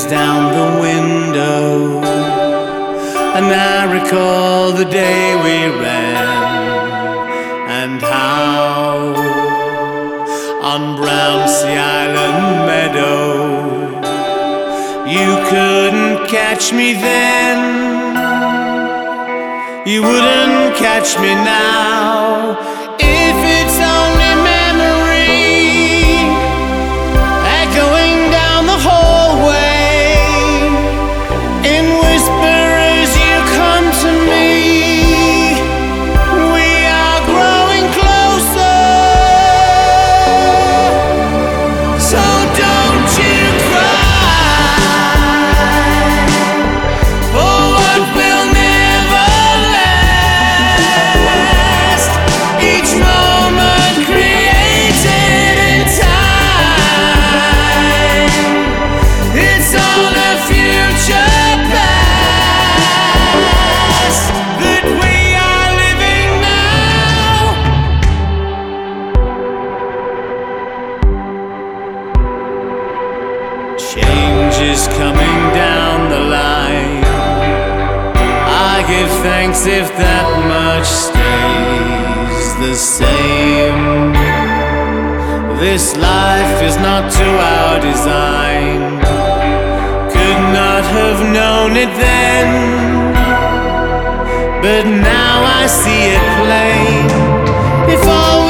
down the window, and I recall the day we ran, and how on Brownsea Island meadow you couldn't catch me then, you wouldn't catch me now. If it's only memory echoing down the hallway in whisper as you come to me, we are growing closer. So don't you cry for what will never last. Each moment created in time, it's all a future past that we are living now. Change is coming down the line. I give thanks if that much stays the same. This life is not to our design. Could not have known it then, but now I see it plain. If all